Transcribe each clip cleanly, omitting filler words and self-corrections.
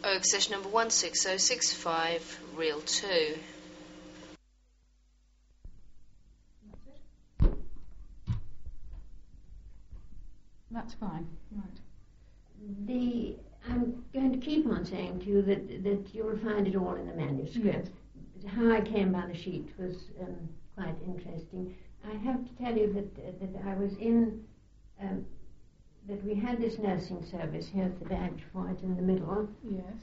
Oak session number 16065, reel 2. That's fine. Right. I'm going to keep on saying to you that you'll find it all in the manuscript. Yes. How I came by the sheet was quite interesting. I have to tell you that I was in, that we had this nursing service. Here's the badge for it in the middle. Yes.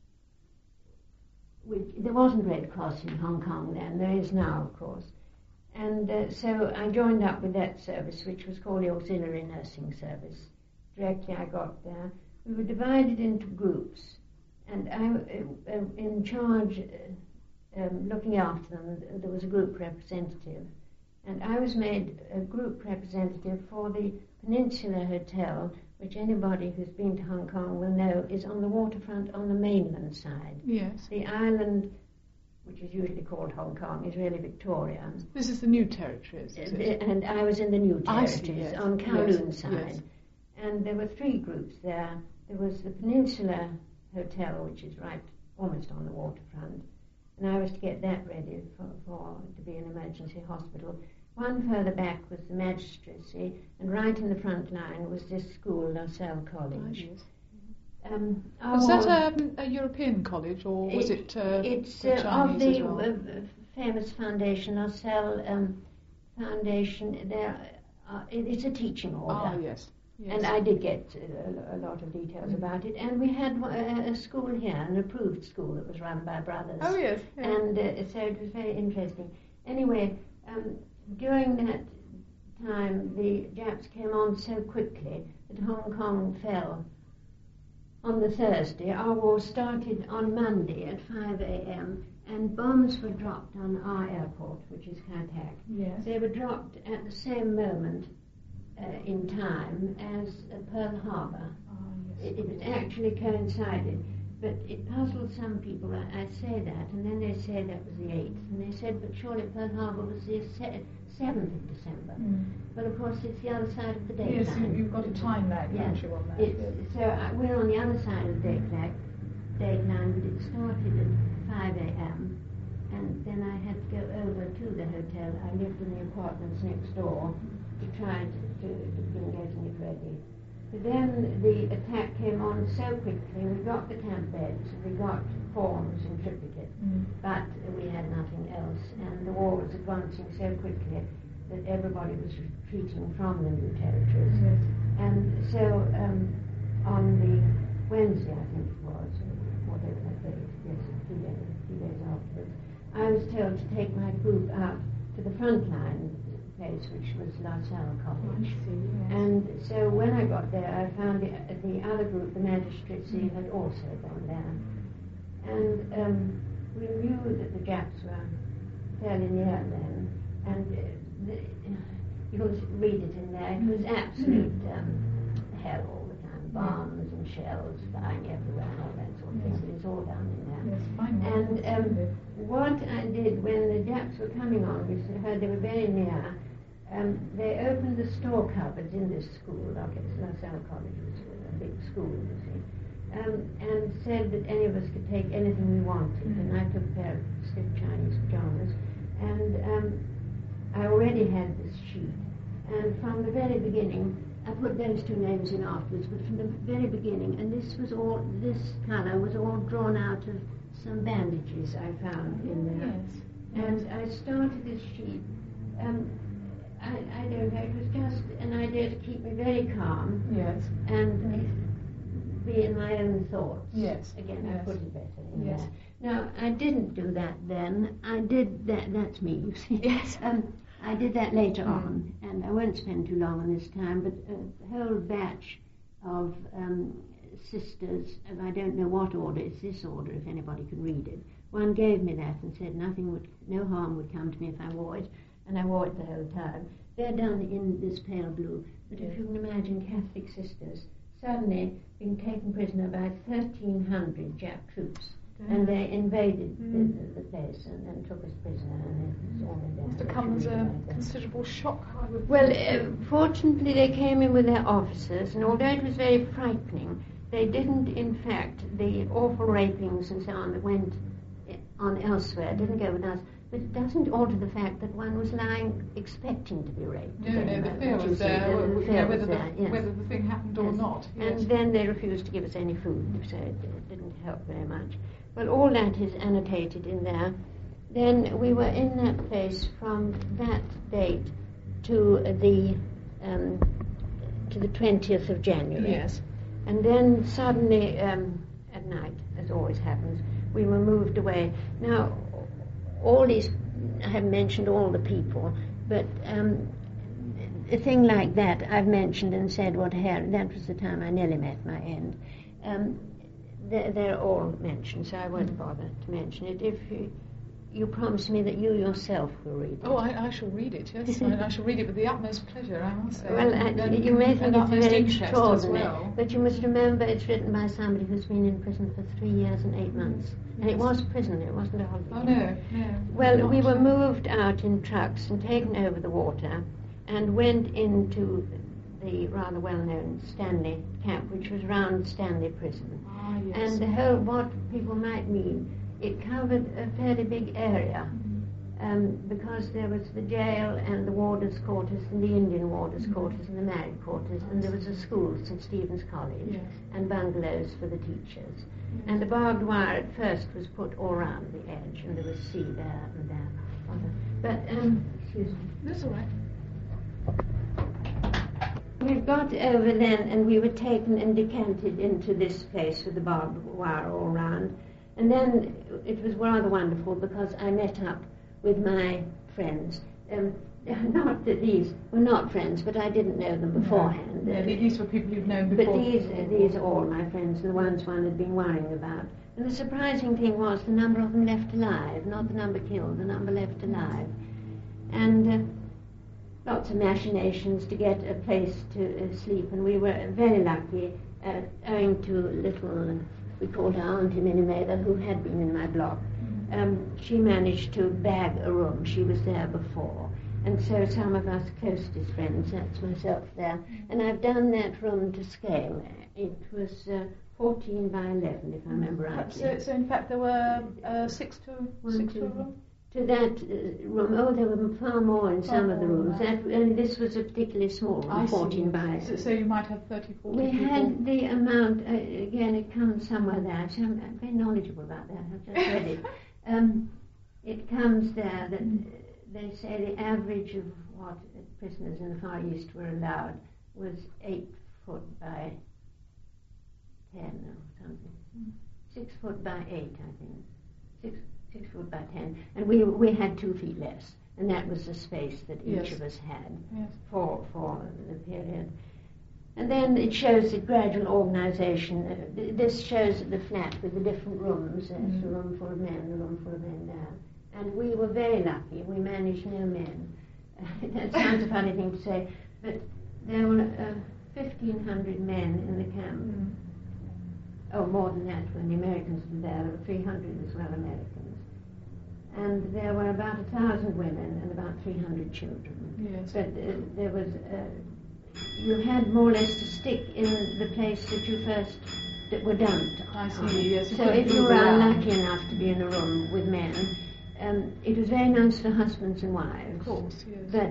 There wasn't Red Cross in Hong Kong then. There is now, of course. And so I joined up with that service, which was called the Auxiliary Nursing Service. Directly I got there, we were divided into groups, and I in charge, looking after them. There was a group representative, and I was made a group representative for the Peninsula Hotel, which anybody who's been to Hong Kong will know is on the waterfront on the mainland side. Yes. The island, which is usually called Hong Kong, is really Victoria. This is the new territories, is it? And I was in the new territories, yes. on Kowloon Yes, side. yes. And there were 3 groups there. There was the Peninsula Hotel, which is right almost on the waterfront, and I was to get that ready to be an emergency hospital. One further back was the magistracy, and right in the front line was this school, La Salle College. Was that a European college, or was it it's the Chinese of the as well? Famous foundation, La Salle Foundation. It's a teaching order. Oh, yes. Yes. And I did get a lot of details about it. And we had a school here, an approved school that was run by brothers. Oh, yes. Yes. And so it was very interesting. Anyway, during that time, the Japs came on so quickly that Hong Kong fell on the Thursday. Our war started on Monday at 5 a.m. and bombs were dropped on our airport, which is Kai Tak. Yes. They were dropped at the same moment in time as Pearl Harbor. Oh, yes. It actually coincided, but it puzzled some people. I say that, and then they say that was the 8th, and they said, but surely Pearl Harbor was the 7th of December. But of course it's the other side of the date Yes, line. you've got a time lag, haven't you, on that? So we're on the other side of the date line, but it started at 5 a.m. and then I had to go over to the hotel. I lived in the apartments next door to try to begin getting it ready. But then the attack came on so quickly. We got the camp beds, we got forms in triplicate, but we had nothing else. And the war was advancing so quickly that everybody was retreating from the new territories. Yes. And so on the Wednesday, I think it was, or whatever that day, yes, 2 days afterwards, I was told to take my group out to the front line place, which was La Salle College. Yes. And so when I got there, I found the other group, the magistracy, had also gone there. And we knew that the Japs were fairly near then, and you'll read it in there. It was absolute hell all the time, bombs and shells flying everywhere and all that sort of thing. But it's all down in there. Yes, fine. And what I did when the Japs were coming on, we heard they were very near. They opened the store cupboards in this school. La Salle College was a big school, you see, and said that any of us could take anything we wanted. And I took a pair of stiff Chinese pajamas, and I already had this sheet. And from the very beginning, I put those 2 names in afterwards, but from the very beginning, and this colour was all drawn out of some bandages I found in there. Yes. And I started this sheet. I don't know, it was just an idea to keep me very calm. Yes. And be in my own thoughts. Yes. Again, Yes. I put it better in Yes. there. Now, I didn't do that then. I did that, that's me, you see. Yes. I did that later on, and I won't spend too long on this time, but a whole batch of sisters, and I don't know what order, it's this order if anybody can read it. One gave me that and said no harm would come to me if I wore it, and I wore it the whole time. They're done in this pale blue, but if you can imagine Catholic sisters suddenly being taken prisoner by 1,300 Jap troops, and they invaded the place and took us prisoner, and it was all in there. Must have come as a considerable shock, I would Well, think. fortunately they came in with their officers, and although it was very frightening, they didn't, in fact, the awful rapings and so on that went on elsewhere didn't go with us. But it doesn't alter the fact that one was lying expecting to be raped. No, the fear was there, whether the thing happened or not. Yes. And then they refused to give us any food, so it didn't help very much. Well, all that is annotated in there. Then we were in that place from that date to the 20th of January. Yes. And then suddenly, at night, as always happens, we were moved away. Now, all these, I have mentioned all the people, but a thing like that I've mentioned and said that was the time I nearly met my end. They're all mentioned, so I won't bother to mention it. If you promise me that you yourself will read it. Oh, I shall read it, yes. I shall read it with the utmost pleasure, I must say. Well, you may think it's very extraordinary, well. but you must remember it's written by somebody who's been in prison for 3 years and 8 months. And it was prison, it wasn't a holiday. Oh, no. Well, we were moved out in trucks and taken over the water and went into the rather well-known Stanley camp, which was round Stanley Prison. Ah, yes. And the whole, what people might mean, it covered a fairly big area, because there was the jail and the warders' quarters and the Indian warders' quarters and the married quarters, and there was a school, St. Stephen's College, yes, and bungalows for the teachers. And the barbed wire at first was put all round the edge, and there was sea there and there. But, excuse me. That's all right. We got over then, and we were taken and decanted into this place with the barbed wire all round. And then it was rather wonderful because I met up with my friends. Not that these were not friends, but I didn't know them beforehand. No, these were people you'd known before. But these are all my friends, the ones one had been worrying about. And the surprising thing was the number of them left alive, not the number killed, the number left alive. And lots of machinations to get a place to sleep, and we were very lucky, owing to little, we called her Auntie Minnie Mather, who had been in my block. She managed to bag a room. She was there before. And so some of us closest friends, that's myself there, and I've done that room to scale. It was 14 by 11, if I remember rightly. So in fact there were 6 to a room? To that room, there were far more in some of the rooms. And this was a particularly small room, 14 by... So you might have 30, 40 We people. had the amount, again, it comes somewhere there, so I'm very knowledgeable about that, I've just read it. It comes there that they say the average of what prisoners in the Far East were allowed was 8 foot by 10 or something. 6 foot by 8, I think. 6 foot by 10, and we had 2 feet less, and that was the space that each of us had for the period. And then it shows the gradual organisation. This shows the flat with the different rooms. There's a room full of men, a room full of men there. And we were very lucky. We managed no men. That sounds a funny thing to say, but there were 1,500 men in the camp. Oh, more than that when the Americans were there. There were 300 as well Americans. And there were about 1,000 women and about 300 children. Yes. But there was, you had more or less to stick in the place that were dumped. I see, yes. So if you were unlucky enough to be in a room with men, it was very nice for husbands and wives. Of course, yes. But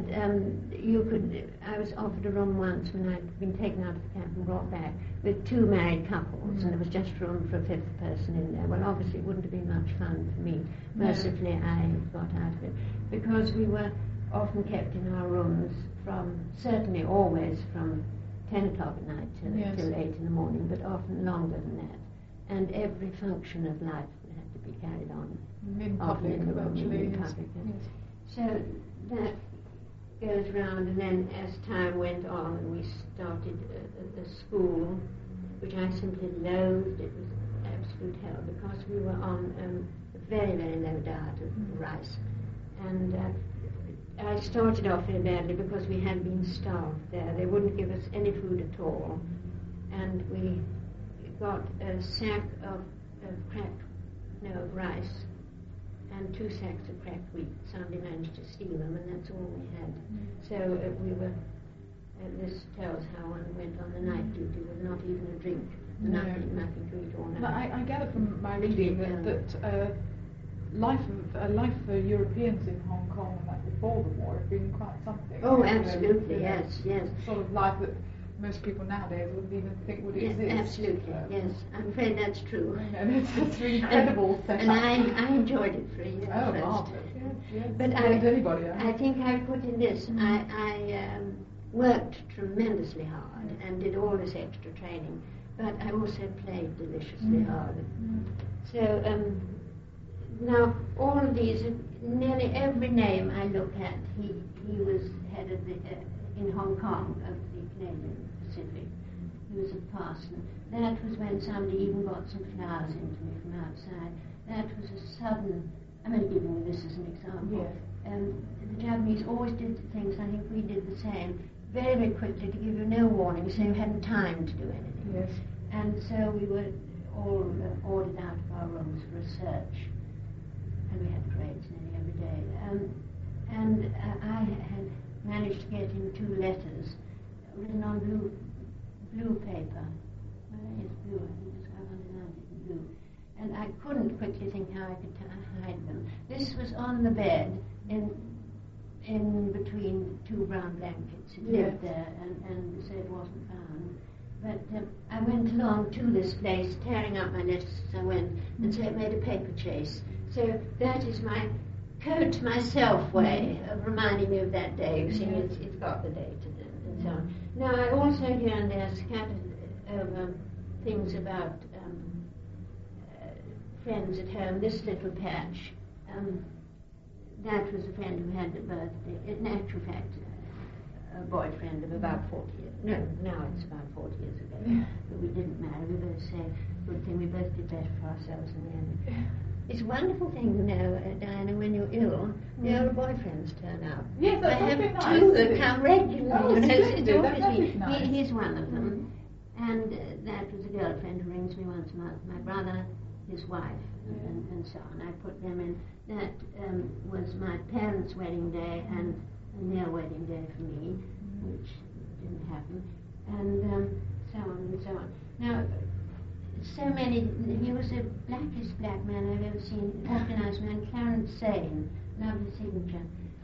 I was offered a room once when I'd been taken out of the camp and brought back with 2 married couples, and there was just room for a 5th person in there. Well, obviously it wouldn't have been much fun for me. Mercifully, I got out of it, because we were often kept in our rooms certainly always from 10 o'clock at night till 8 in the morning, but often longer than that. And every function of life had to be carried on. In public, in public. So that goes round, and then as time went on, we started a school, which I simply loathed. It was absolute hell, because we were on a very, very low diet of rice. And I started off very badly because we had been starved there. They wouldn't give us any food at all. And we got a sack of rice and 2 sacks of cracked wheat. Somebody managed to steal them, and that's all we had. So we were, this tells how one went on the night duty with not even a drink nothing to eat all But night. I gather from my reading that life for Europeans in Hong Kong and that before the war had been quite something. Oh, absolutely, yes. Sort of life that most people nowadays wouldn't even think would exist. Absolutely, yes. I'm afraid that's true. And it's really incredible. And I enjoyed it for a year first. Marvellous. Yes. But Anybody, I think I put in this. I worked tremendously hard and did all this extra training, but I also played deliciously hard. So now all of these, nearly every name I look at, he was head of the in Hong Kong of the Canadian Pacific. He was a parson. That was when somebody even got some flowers into me from outside. That was a sudden. I'm only giving you this as an example. Yes. The Japanese always did things. I think we did the same. Very, very quickly to give you no warning, so you hadn't time to do anything. Yes. And so we were all ordered out of our rooms for a search, and we had grades nearly every day. And I had managed to get him 2 letters written on blue paper. It's blue, I think it's got underlined in blue. And I couldn't quickly think how I could hide them. This was on the bed in between 2 brown blankets. It lived there, and so it wasn't found. But I went along to this place, tearing up my letters as I went, and so it made a paper chase. So that is my code to myself way of reminding me of that day. You see, it's got the date and so on. Now, I also here and there scattered over things about friends at home. This little patch, that was a friend who had a birthday. In actual fact, a boyfriend of about 40 years. No, now it's about 40 years ago. But we didn't marry. We both say, good thing we both did better for ourselves in the end. It's a wonderful thing, you know, Diana, when you're ill, the old boyfriends turn up. Yes, that's I have nice. 2 that come regularly. Oh, you know, splendid. it's That's always nice. he's one of them. And that was a girlfriend who rings me once a month. My brother, his wife, and so on. I put them in. That was my parents' wedding day and their wedding day for me, which didn't happen. And so on and so on. Now, so many, he was the blackest black man I've ever seen, organised man, Clarence Sane, lovely signature.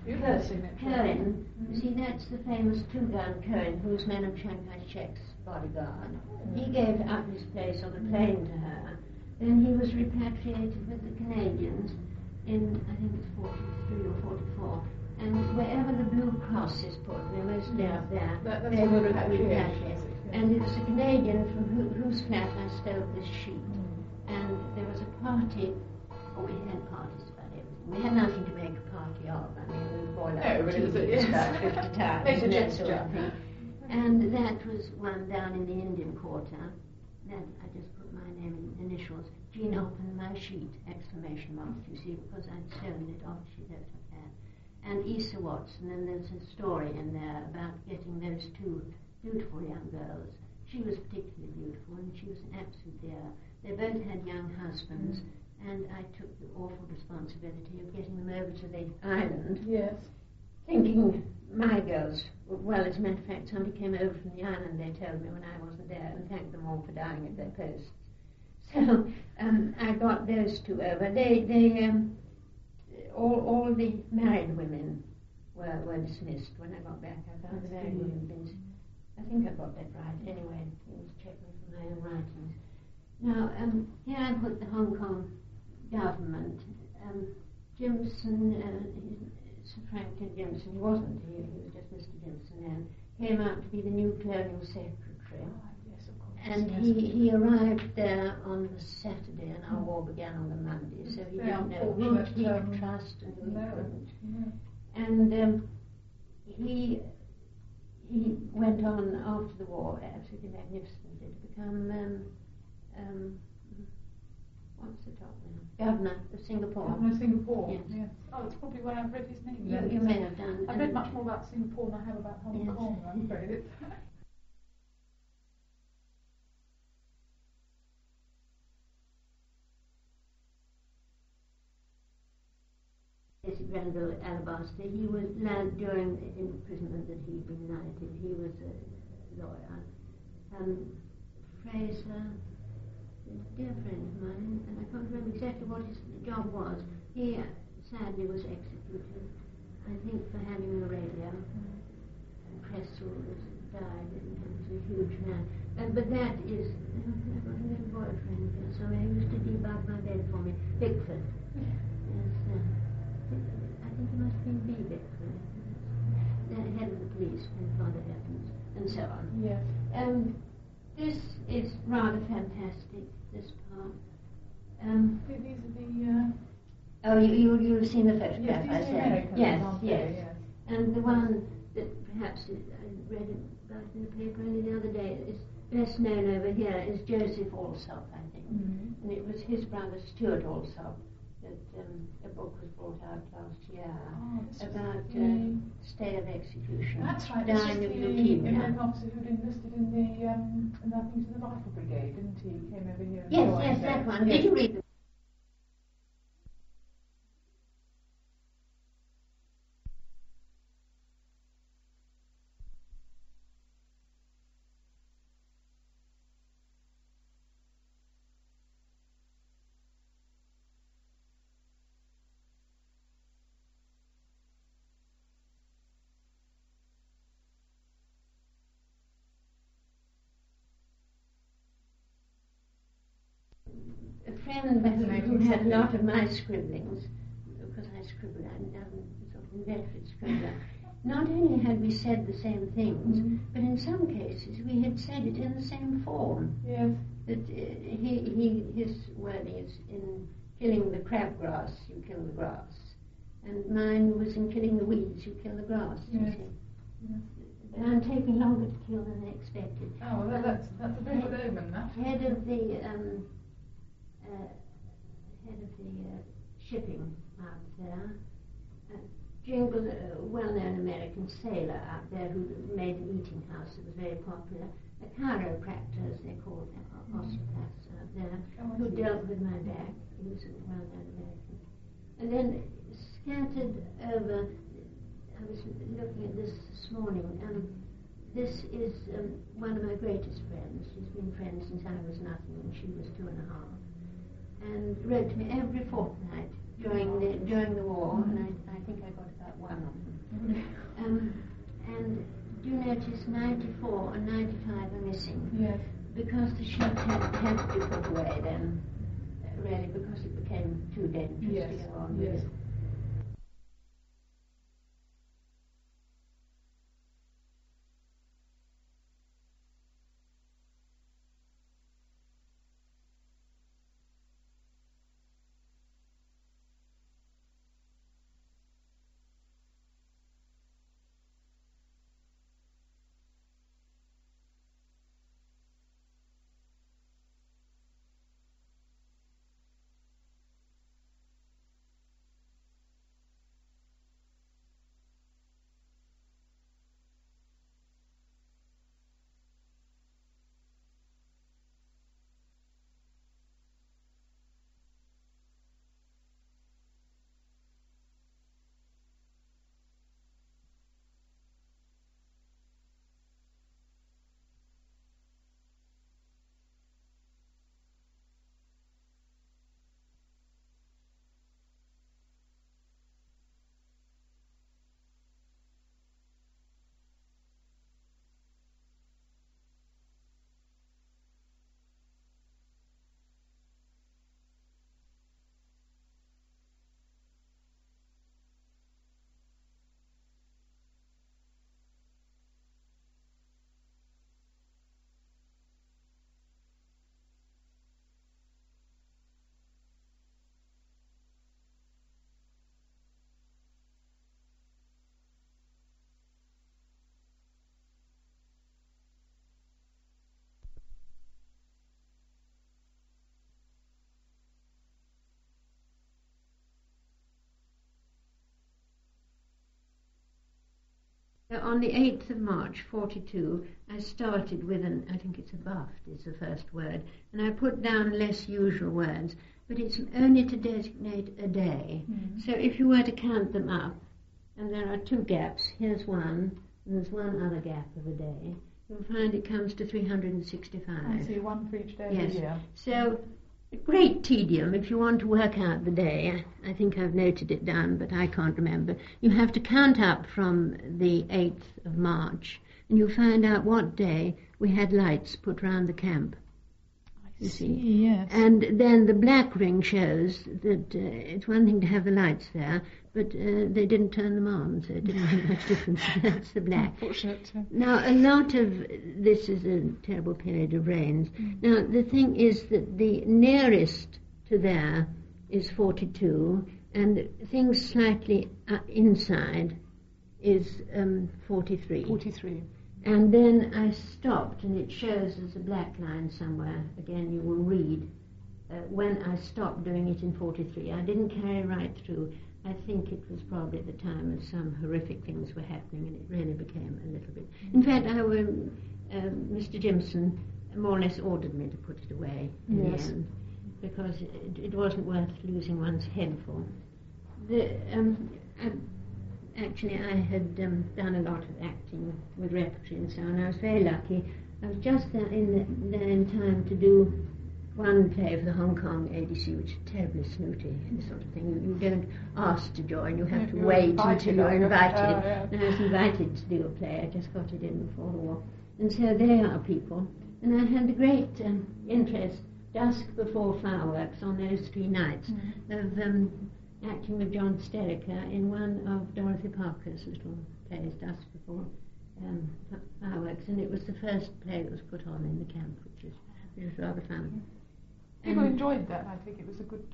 Cohen, you see, that's the famous two-gun Cohen, who was Menachem Shek's bodyguard. He gave up his place on a plane to her. Then he was repatriated with the Canadians in, I think it's 43 or 44. And wherever the Blue Cross is put, they're mostly up there, they were repatriated. And it was a Canadian from whose flat I stole this sheet. And there was a party, we had parties about everything. We had nothing to make a party of. I mean, we boiled up tea about 50 times. Make a and that gesture. sort of thing. And that was one down in the Indian Quarter. That I just put my name in initials. Jean opened my sheet, exclamation mark, you see, because I'd sewn it off, she left her that. And Issa Watson, and there's a story in there about getting those 2 beautiful young girls. She was particularly beautiful, and she was an absolute dear. They both had young husbands, and I took the awful responsibility of getting them over to the island. Yes. Thinking my girls, well, as a matter of fact, somebody came over from the island, they told me, when I wasn't there, and thanked them all for dying at their posts. So I got those 2 over. All the married women were dismissed. When I got back, I found the married women been. I think I got that right. Anyway, please check me from my own writings. Now, here I put the Hong Kong government. Jimson, Sir Franklin Jimson, he wasn't, he was just Mr. Jimson then, came out to be the new colonial secretary. Yes, of course. And he arrived there on the Saturday, and our war began on the Monday, so he didn't know who he could trust and who he couldn't. And he went on after the war absolutely magnificently to become what's the top name? Governor of Singapore. Governor of Singapore. Yes. Oh, it's probably where I've read his name. You may have done. I've read much more about Singapore than I have about Hong Kong, I'm afraid. Granville Alabaster, he was learned during the imprisonment that he'd been knighted. He was a lawyer. Fraser, a dear friend of mine, and I can't remember exactly what his job was. He sadly was executed, I think, for having a radio. Cresswell died, and he was a huge man. But that is, I've got a little boyfriend here, so he used to debug my bed for me. Bickford. Yes, I think he must have been B. Bickford. The head of the police when Father happens, and so on. Yes. This is rather fantastic, this part. These are the... Oh, you've seen the photograph, yes, I said. Yes, yes. Yes. And the one that perhaps I read about in the paper only the other day is best known over here is Joseph Alsop, I think. Mm-hmm. And it was his brother Stuart Alsop that a book was brought out last year about stay of execution. That's right. Dying of the leukemia. American officer who'd enlisted in the I think the Rifle Brigade, didn't he? He came over here. And Yes, that one. Did you read the a friend who had a lot of my scribblings, because I scribbled, I'm sort of inveterate scribbler. Not only had we said the same things, but in some cases we had said it in the same form. Yes. That his wording is in killing the crabgrass, you kill the grass, and mine was in killing the weeds, you kill the grass. Yes. You see. Yes. But I'm taking longer to kill than I expected. Oh, well, that's a bit of an omen, that. Head of the shipping out there. Jingle, a well-known American sailor out there who made an eating house that was very popular. A chiropractor, as they call them, osteopaths out there, who dealt with my back. He was a well-known American. And then scattered over, I was looking at this morning, this is one of my greatest friends. She's been friends since I was nothing and she was 2.5. And wrote to me every fortnight during the war, and I think I got about one of them. And do you notice 94 and 95 are missing? Yes. Because the ship had to be put away then, really, because it became too dangerous to go on with it. On the 8th of March, 42, I started with I think it's a buffed is the first word, and I put down less usual words, but it's only to designate a day. Mm-hmm. So if you were to count them up, and there are 2 gaps, here's one, and there's one other gap of a day, you'll find it comes to 365. I see, one for each day of Yes. the year. So, great tedium if you want to work out the day. I think I've noted it down, but I can't remember. You have to count up from the 8th of March, and you'll find out what day we had lights put round the camp. I see, yes. And then the black ring shows that it's one thing to have the lights there, but they didn't turn them on, so it didn't make much difference. That's the black. Unfortunate. Now, a lot of this is a terrible period of rains. Now, the thing is that the nearest to there is 42, and things slightly inside is 43. 43. And then I stopped, and it shows as a black line somewhere. Again, you will read when I stopped doing it in 43. I didn't carry right through. I think it was probably at the time as some horrific things were happening, and it really became a little bit. In fact, Mr. Jimson more or less ordered me to put it away in Yes. the end, because it wasn't worth losing one's head for. Actually, I had done a lot of acting with repertory and so on. I was very lucky. I was just there in time to do one play for the Hong Kong ADC, which is terribly snooty, the sort of thing. You don't ask to join, you have to You're wait invited, until you're invited. yeah. And I was invited to do a play. I just got it in before the war. And so there are people. And I had a great interest, dusk before fireworks, on those 3 nights of acting with John Sterica in one of Dorothy Parker's little plays, Dusk Before Fireworks, and it was the first play that was put on in the camp, which was rather fun. People enjoyed that. I think it was a good...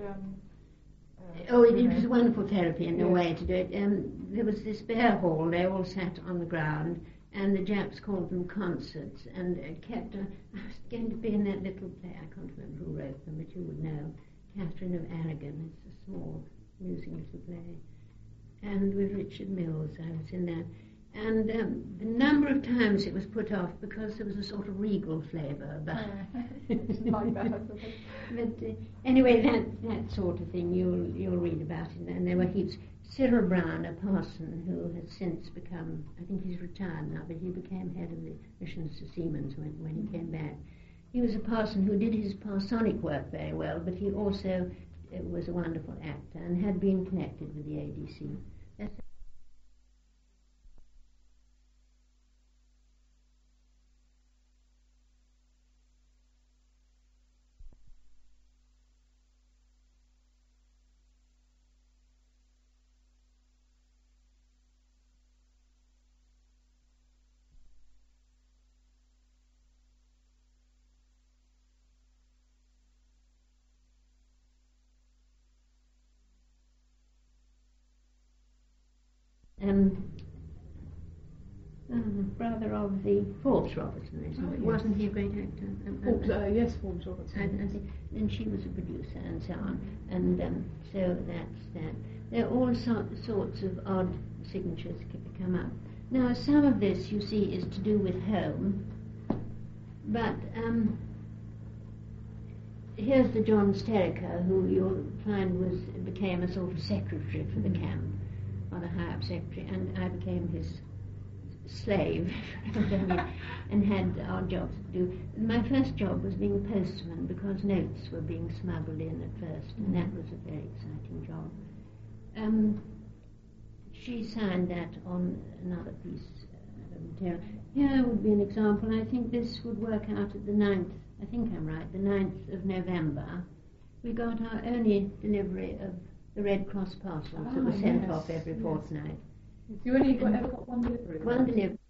It was a wonderful therapy in a way to do it. There was this bare hall, they all sat on the ground, and the Japs called them concerts, and I was going to be in that little play, I can't remember who wrote them, but you would know, Catherine of Aragon. It's a small, amusing little play. And with Richard Mills, I was in that. And the number of times it was put off because there was a sort of regal flavour about it. like that, I suppose. But anyway, that sort of thing you'll read about it. And there were heaps. Cyril Brown, a parson who has since become, I think he's retired now, but he became head of the missions to Siemens when he came back. He was a parson who did his parsonic work very well, but he also was a wonderful actor and had been connected with the ADC. Brother of the Forbes Robertson, isn't it? Yes. Wasn't he a great actor? Yes, Forbes Robertson. I think, and she was a producer and so on. And so that's that. There are all sorts of odd signatures come up. Now, some of this, you see, is to do with home. But here's the John Sterica, who you'll find became a sort of secretary for the camp, or the high-up secretary, and I became his slave and had odd jobs to do. My first job was being a postman because notes were being smuggled in at first, and that was a very exciting job. She signed that on another piece of material. Here would be an example. I think this would work out at the 9th, I think I'm right, the 9th of November. We got our only delivery of the Red Cross parcels that were sent off every fortnight. You only ever got one delivery? One delivery.